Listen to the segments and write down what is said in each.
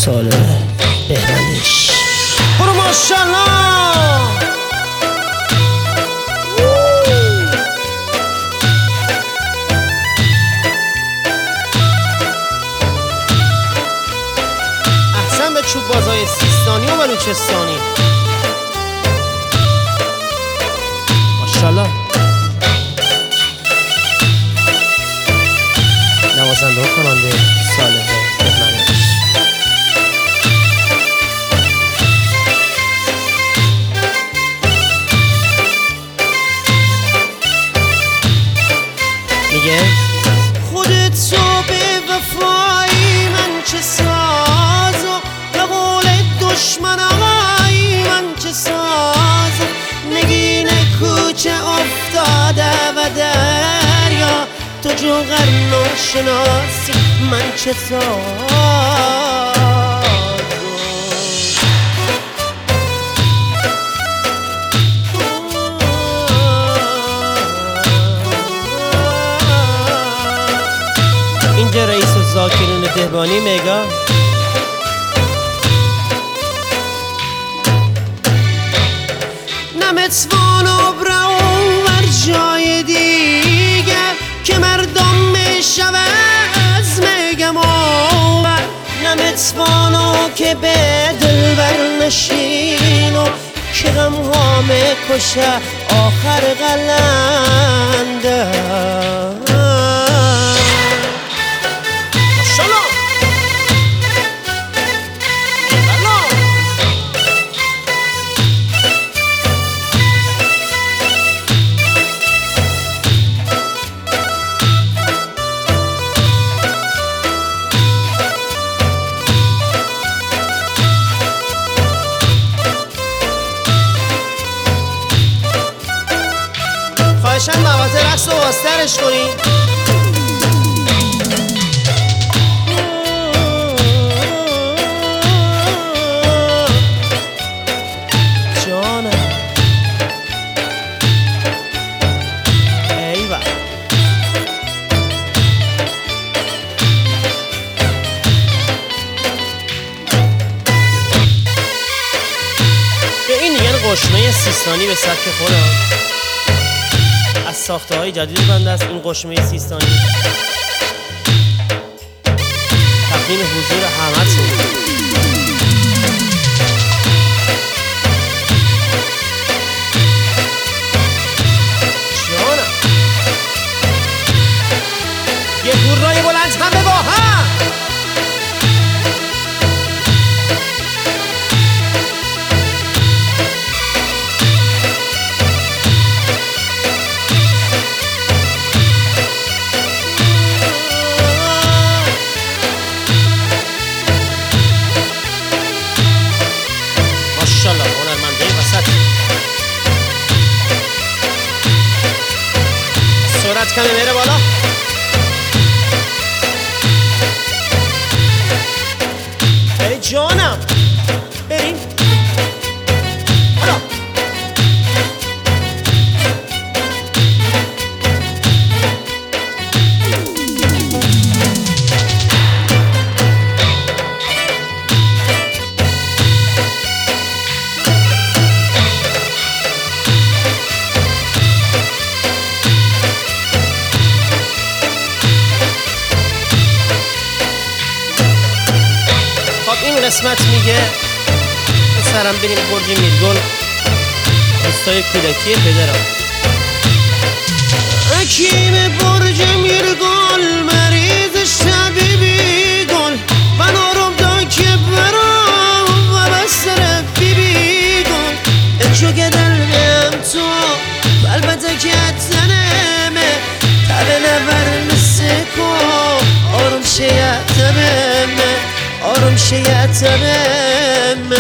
سال بهمنش. برو ماشالله. احسن به چوب بازای سیستانی و بلوچستانی. ماشالله. نوازنده و خواننده صالح بهمنش. میگه خودت تو به وفایی من چه ساز و به قول دشمنای من چه ساز، نگین کوچه افتاده و دریا تو جوهر ناشناسی من چه ساز. اینجا رئیس و ذاکرین دهبانی میگه نمیتوانم برم بر جای دیگه که مردم میشوه از میگم آور، نمیتوانم که به دل برنشینم که غم ها میکشه آخر قلنده. خواهشن موازه رقص و واسترش کنی. جانم ایوه به این میگن قشمه سیستانی به سبک خودم. از ساخته های جدید بنده است این قشمه سیستانی. تقدیم حضور همتون. جانم یه هورای بلند همه با هم. ماشالله هنرمنده وسط. سرعت کمی میره بالا. ای جانم بریم حالا. این قسمت میگه سرم بریم برج میرگل روستای کودکی پدرم. حکیم برج میرگل مریضش طبیبی گل و نارم دا که برام و بستر بیبی گل اچو که دل بیم تو البته که تنمه تبه نبر مسکو آروم شیطمه آروم شیطمه.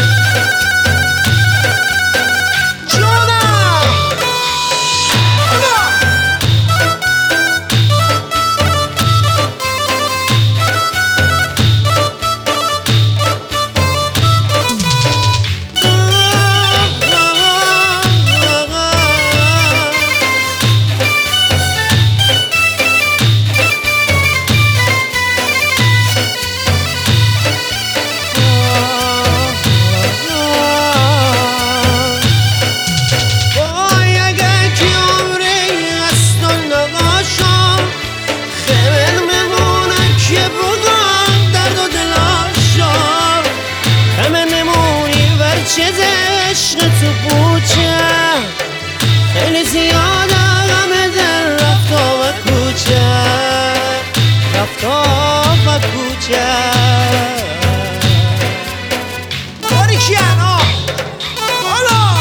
تو کوچه خیلی زیاد غم دل رفتا و کوچه رفتا و کوچه باریکیانا حالا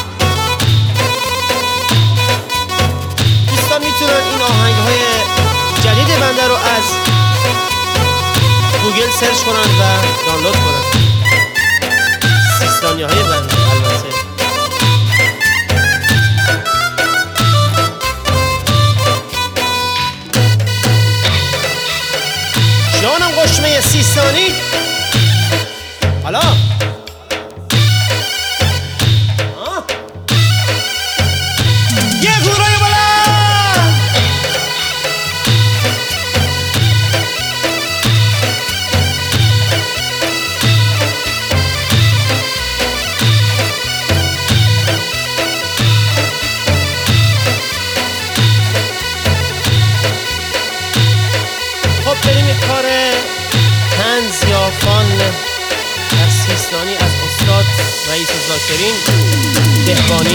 دوستان میتونن این آهنگ‌های جدید بنده رو از گوگل سرچ کنن و دانلود کنن. سیستانی‌های بنده البته. جانم قشمه سیستانی حالا یه گورای بلند خب بریم یک کار طنز یا فان در سیستانی از استاد رئیس الذاکرین دهقانی.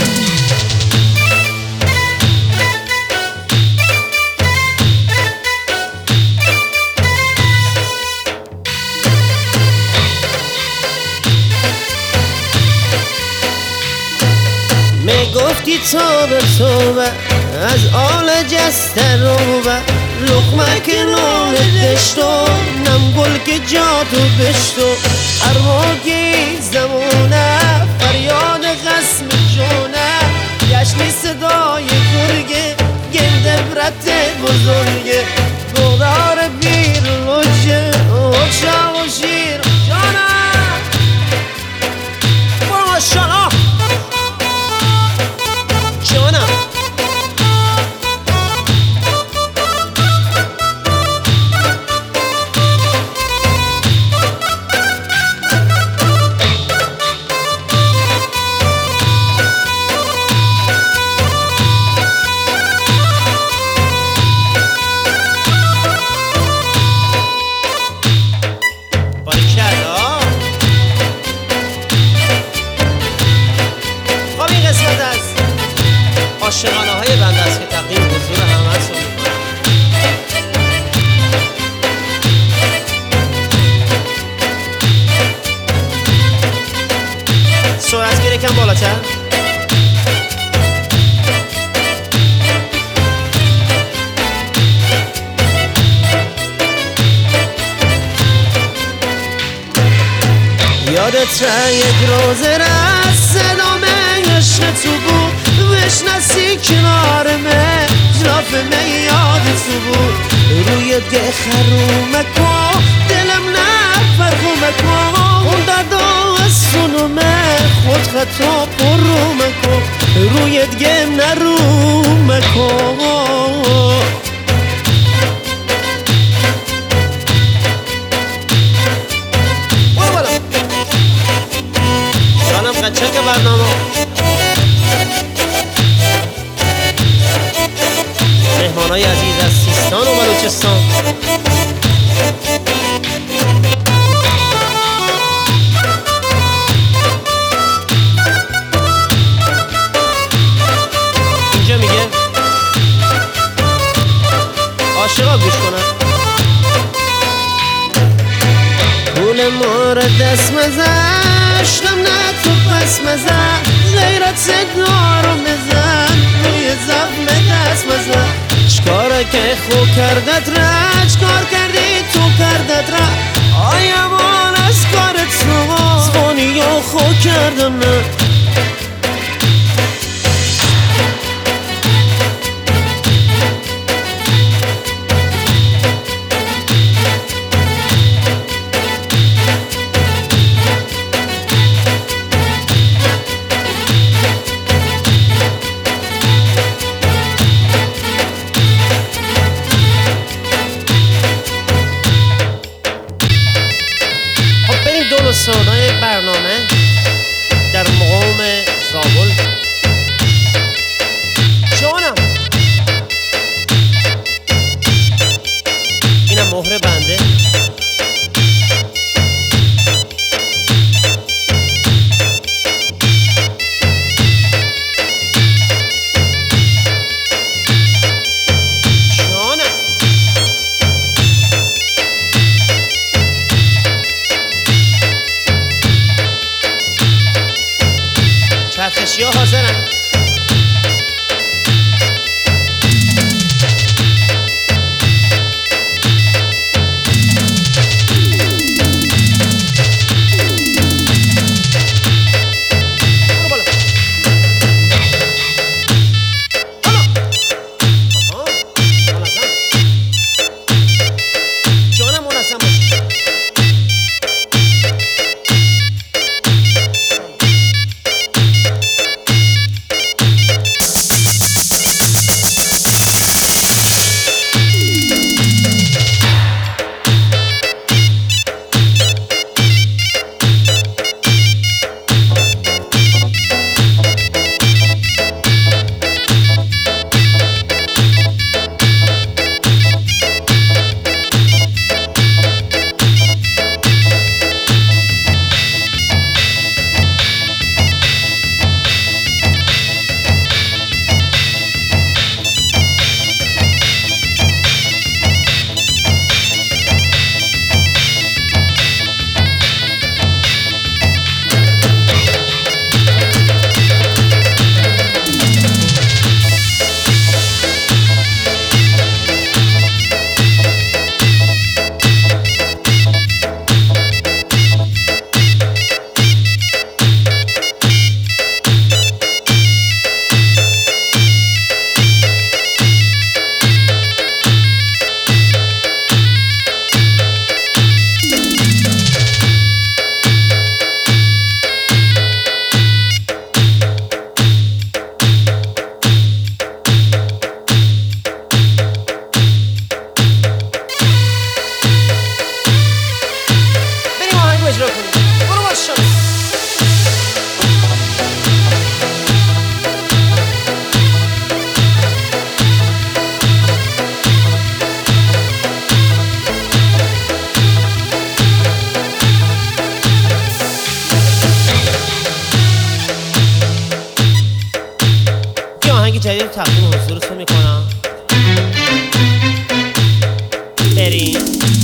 میگفتی توبه توبه از آل جسته روبه لقمه که نون دشتو نم گل که جاتو بشتو ارواگی زمونه فریاد قسم جونه گشنی صدای گرگه گنده برت بزرگه گودار بیر لجه اوشا و شیر جانم برو ماشاءالله جانم عاشقانه های بنده است که تقدیم حضور همه‌تون می‌کنم. سرعت گیر کم بالاتر. یادت یک روز رست صدام عشق تو بود بشناسی کنارمه جلاف یاد تو بود روی ده خرومه کن دلم نفرخومه کن اون دادا از سنومه خود خطا پرومه کن روی دگم نرومه کن جانم قچه که برنامه مهمانای عزیز از سیستان و بلوچستان اینجا میگه عاشقا گوش کنن پول ما را دست مزشتم نه تو پس مزن غیرت دارو بزن روی زخم دست مزن چکاره که خو کردت را چکار کردی تو کردت را آیا من از کارت رو زبانی یا خو کردم نه سونای برنامه در مقام ارتشی‌ها حاضرن. جدید تقدیم حضورتون میکنم. بریم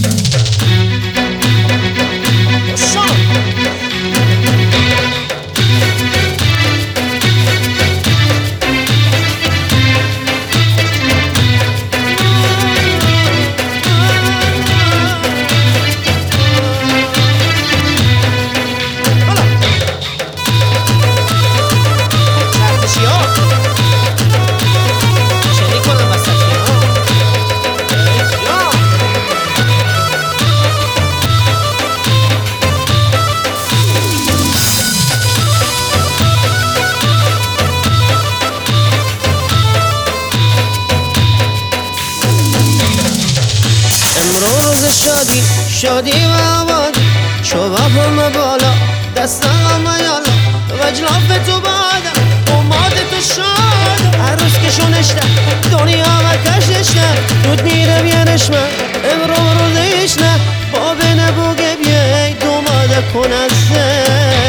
شادی و آباد شباب همه بالا دست همه یالا وجلاف تو بادم اماد تو شاد عروس که شونشته دنیا و کششته دود میره بیارشمه امرو روزش نه باب نبوگه بیای دوماده کنسته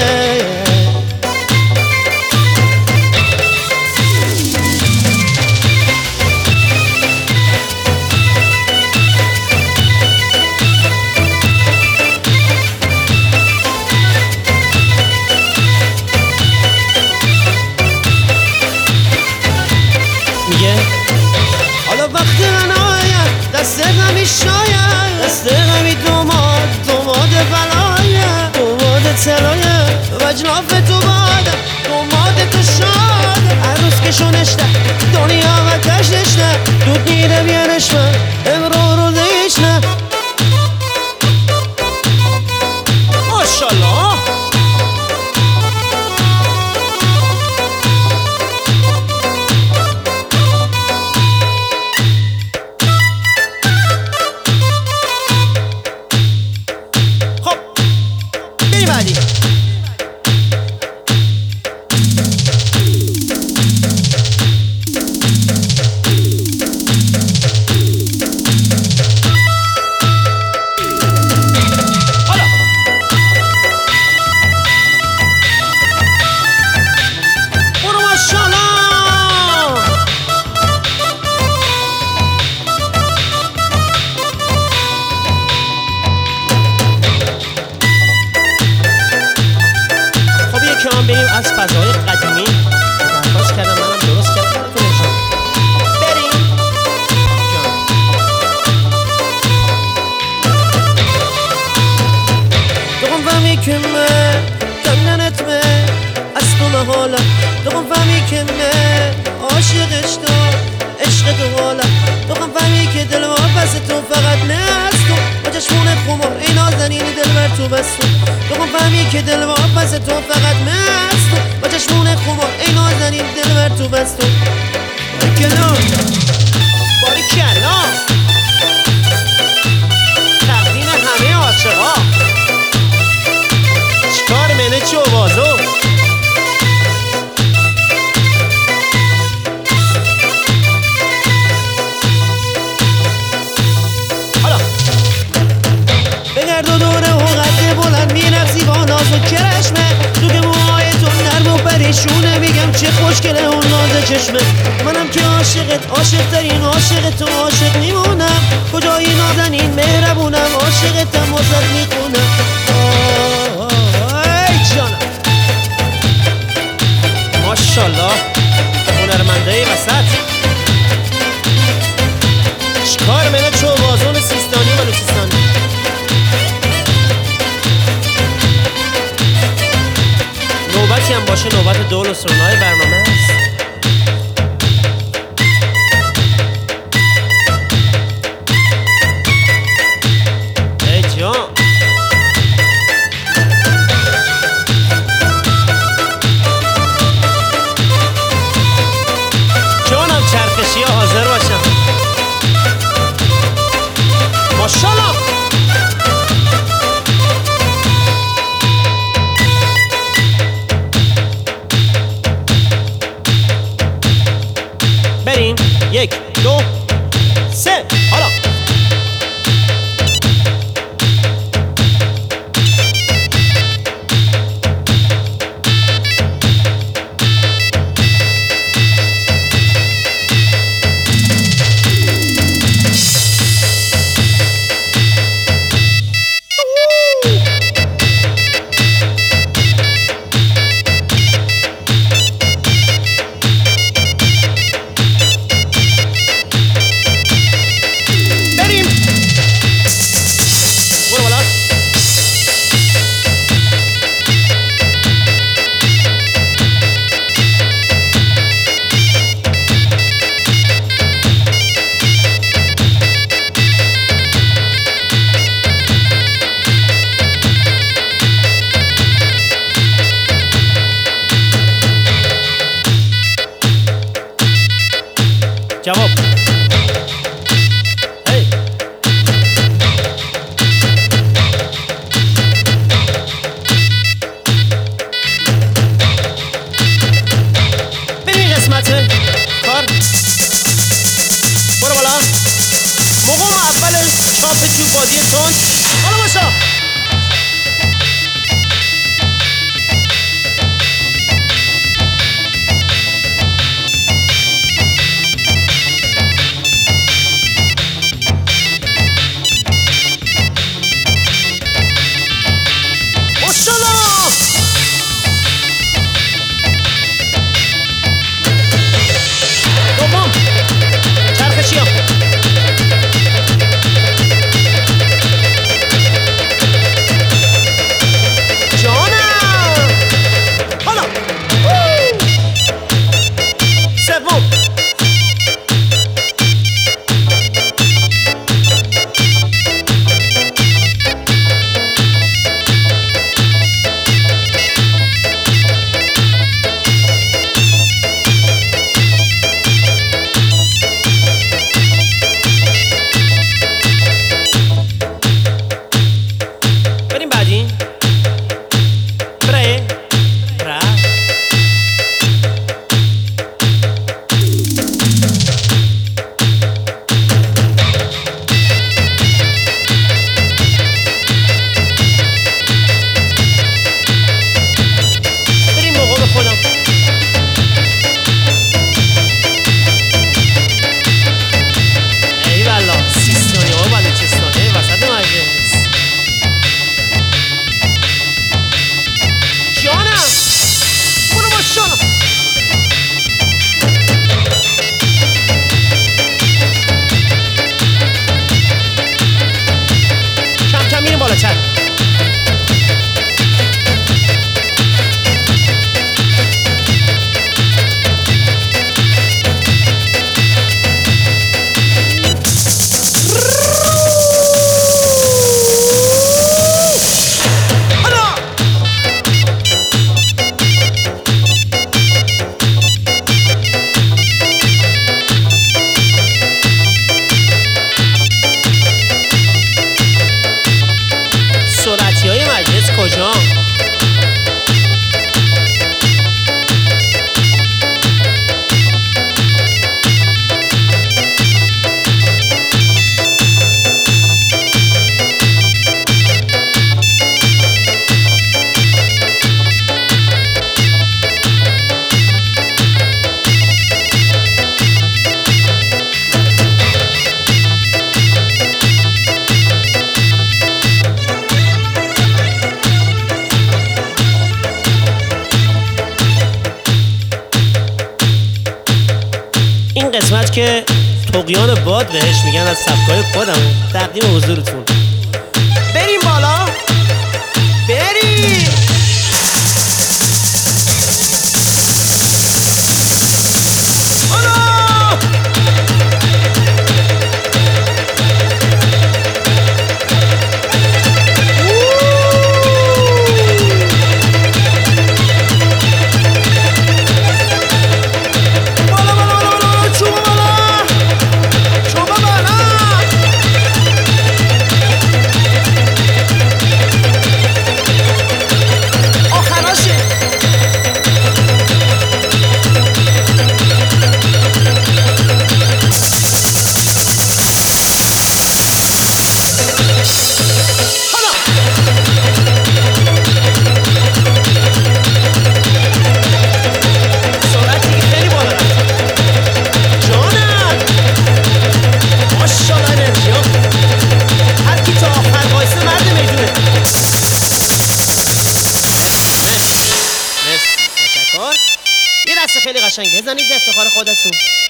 دست غمی شاید دست غمی دوماد بلایه دوماد تلایه وجلاف تو بادم دوماد تو شاد عروس که شونشته دنیا و کشنشته دود میره بیارشمه امرو رو دیشنه ماشالله بریم از فضای قدیمی که من کندنت من از تو محالم دوقم فهمی که من عاشقش تو عشق تو حالم دوقم فهمی که دل ما پس تو فقط نه از تو با چشمون خمار ای نازنین دل بر تو بس تو دوقم فهمی که دل ما پس تو فقط نه از تو با چشمون خمار ای نازنین دل بر تو بس تو باری کلا تقدیم همه عاشقا چیکار منه چی و بازو حالا بگرد و دوره و قد بلند میرقصی با ناز و کرشمه تو که موهای تو نرم و پریشونه میگم چه خوشگله اون ناز چشمه منم که عاشق ترین عاشق تو عاشق میمونم کجایی نازنین مهربونم عاشقتم واسط میخونم ای جانم ماشالله هنرمنده وسط چیکار منه چو بازون سیستانی بلوچستانی نوبتی هم باشه نوبت دول و سرونای برنامه است ای جان جانم چرخشی ها حاضر باشم ماشالله بریم 1 2 3 حالا جواب هی ببین قسمت کار برو بالا مقام اول چاپ جو بادی تون حالا باشا قسمت که طغیان باد بهش میگن از سبکای خودم تقدیم حضورتون. بریم بالا، بریم. یه دسته خیلی قشنگ بزنید به افتخار خودتون.